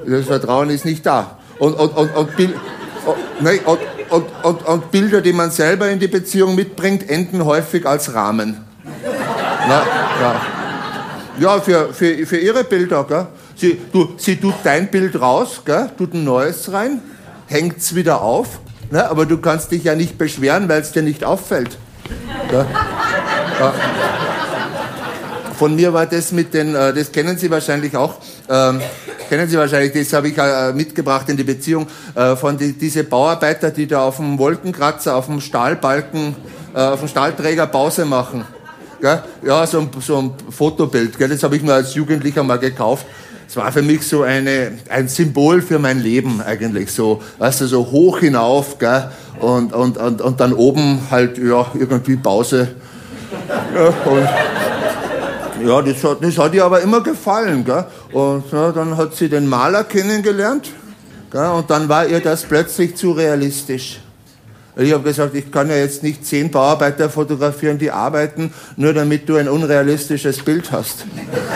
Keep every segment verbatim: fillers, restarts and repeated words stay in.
Das Vertrauen ist nicht da. Und, und, und, und, und, nein, und, und, und, und Bilder, die man selber in die Beziehung mitbringt, enden häufig als Rahmen. Na, ja, ja für, für, für ihre Bilder. Gell? Sie, du, sie tut dein Bild raus, gell? Tut ein neues rein, hängt's wieder auf, ne? Aber du kannst dich ja nicht beschweren, weil es dir nicht auffällt. Gell? Ja. Von mir war das mit den, das kennen Sie wahrscheinlich auch, ähm, kennen Sie wahrscheinlich, das habe ich äh, mitgebracht in die Beziehung, äh, von die, diese Bauarbeiter, die da auf dem Wolkenkratzer, auf dem Stahlbalken, äh, auf dem Stahlträger Pause machen. Gell? Ja, so ein, so ein Fotobild, gell? Das habe ich mir als Jugendlicher mal gekauft. Es war für mich so eine, ein Symbol für mein Leben eigentlich, so, weißt du, so hoch hinauf, gell? Und, und, und, und dann oben halt, ja, irgendwie Pause. Ja, und ja, das hat, das hat ihr aber immer gefallen, gell? Und ja, dann hat sie den Maler kennengelernt, gell? Und dann war ihr das plötzlich zu realistisch. Ich habe gesagt, ich kann ja jetzt nicht zehn Bauarbeiter fotografieren, die arbeiten, nur damit du ein unrealistisches Bild hast.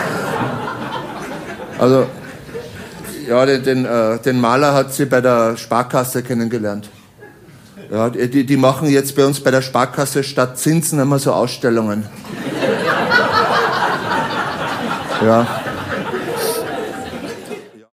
Also, ja, den, den, äh, den Maler hat sie bei der Sparkasse kennengelernt. Ja, die, die machen jetzt bei uns bei der Sparkasse statt Zinsen immer so Ausstellungen. Ja.